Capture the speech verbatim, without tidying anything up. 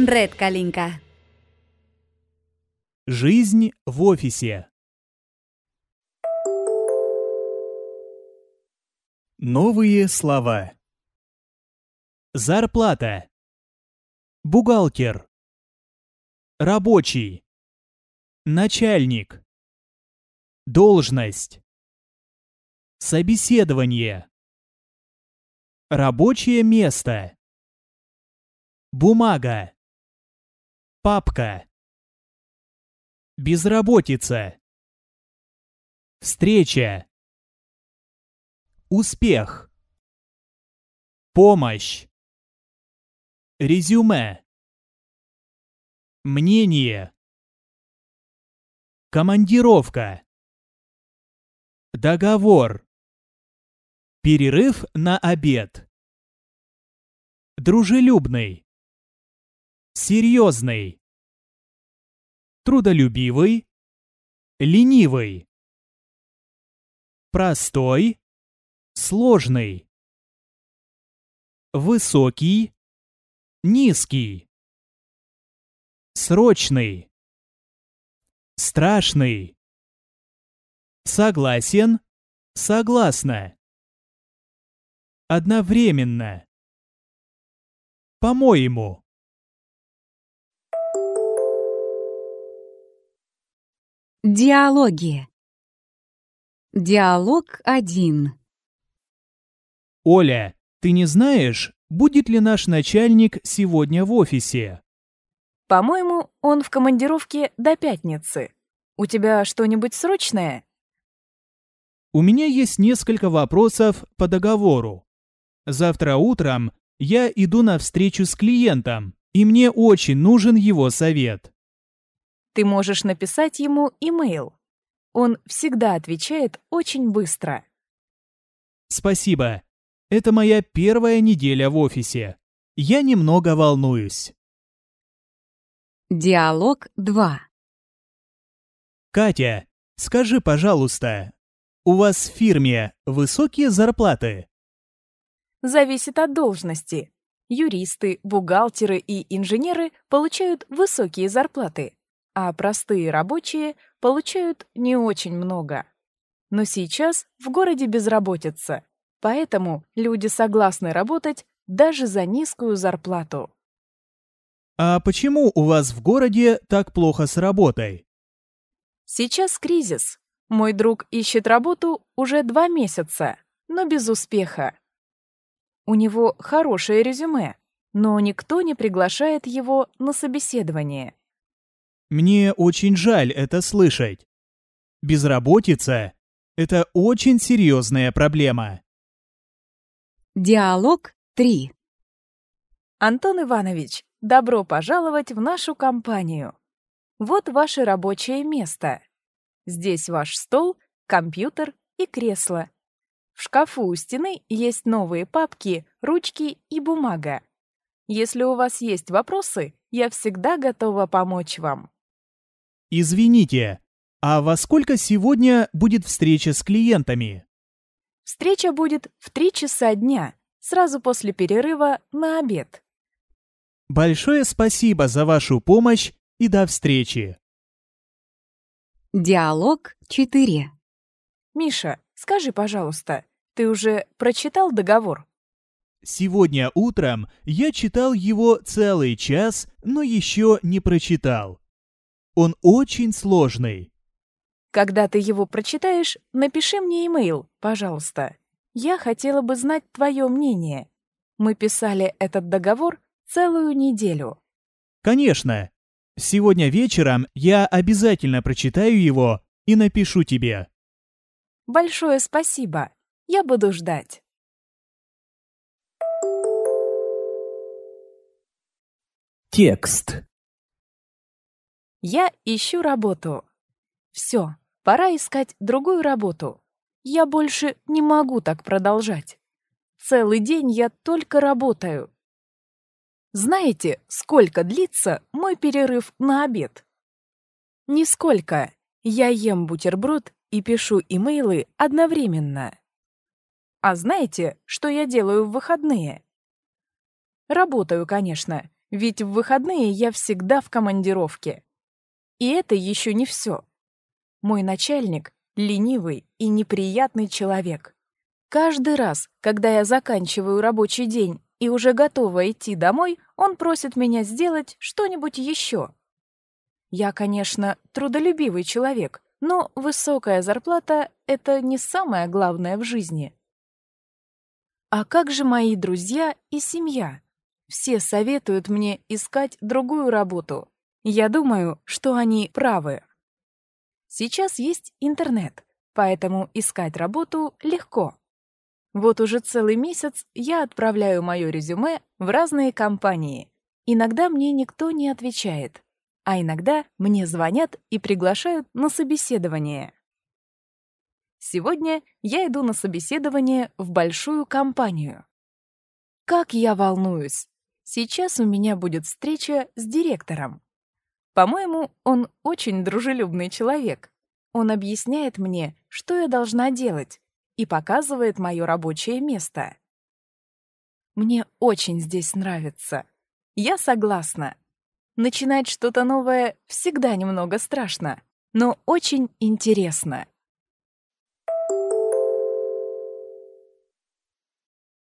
Ред Калинка. Жизнь в офисе. Новые слова. Зарплата. Бухгалтер. Рабочий. Начальник. Должность. Собеседование. Рабочее место. Бумага. Папка. Безработица. Встреча. Успех. Помощь. Резюме. Мнение. Командировка. Договор. Перерыв на обед. Дружелюбный. Серьезный. Трудолюбивый. Ленивый. Простой. Сложный. Высокий. Низкий. Срочный. Страшный. Согласен. Согласна. Одновременно. По-моему. Диалоги. Диалог один. Оля, ты не знаешь, будет ли наш начальник сегодня в офисе? По-моему, он в командировке до пятницы. У тебя что-нибудь срочное? У меня есть несколько вопросов по договору. Завтра утром я иду на встречу с клиентом, и мне очень нужен его совет. Ты можешь написать ему имейл. Он всегда отвечает очень быстро. Спасибо. Это моя первая неделя в офисе. Я немного волнуюсь. Диалог два. Катя, скажи, пожалуйста, у вас в фирме высокие зарплаты? Зависит от должности. Юристы, бухгалтеры и инженеры получают высокие зарплаты, а простые рабочие получают не очень много. Но сейчас в городе безработица, поэтому люди согласны работать даже за низкую зарплату. А почему у вас в городе так плохо с работой? Сейчас кризис. Мой друг ищет работу уже два месяца, но без успеха. У него хорошее резюме, но никто не приглашает его на собеседование. Мне очень жаль это слышать. Безработица – это очень серьезная проблема. Диалог три. Антон Иванович, добро пожаловать в нашу компанию. Вот ваше рабочее место. Здесь ваш стол, компьютер и кресло. В шкафу у стены есть новые папки, ручки и бумага. Если у вас есть вопросы, я всегда готова помочь вам. Извините, а во сколько сегодня будет встреча с клиентами? Встреча будет в три часа дня, сразу после перерыва на обед. Большое спасибо за вашу помощь и до встречи. Диалог четыре. Миша, скажи, пожалуйста, ты уже прочитал договор? Сегодня утром я читал его целый час, но еще не прочитал. Он очень сложный. Когда ты его прочитаешь, напиши мне имейл, пожалуйста. Я хотела бы знать твое мнение. Мы писали этот договор целую неделю. Конечно. Сегодня вечером я обязательно прочитаю его и напишу тебе. Большое спасибо. Я буду ждать. Текст. Я ищу работу. Все, пора искать другую работу. Я больше не могу так продолжать. Целый день я только работаю. Знаете, сколько длится мой перерыв на обед? Нисколько. Я ем бутерброд и пишу имейлы одновременно. А знаете, что я делаю в выходные? Работаю, конечно, Ведь в выходные я всегда в командировке. И это еще не все. Мой начальник — ленивый и неприятный человек. Каждый раз, когда я заканчиваю рабочий день и уже готова идти домой, он просит меня сделать что-нибудь еще. Я, конечно, трудолюбивый человек, но высокая зарплата — это не самое главное в жизни. А как же мои друзья и семья? Все советуют мне искать другую работу. Я думаю, что они правы. Сейчас есть интернет, поэтому искать работу легко. Вот уже целый месяц я отправляю мое резюме в разные компании. Иногда мне никто не отвечает, а иногда мне звонят и приглашают на собеседование. Сегодня я иду на собеседование в большую компанию. Как я волнуюсь! Сейчас у меня будет встреча с директором. По-моему, он очень дружелюбный человек. Он объясняет мне, что я должна делать, и показывает мое рабочее место. Мне очень здесь нравится. Я согласна. Начинать что-то новое всегда немного страшно, но очень интересно.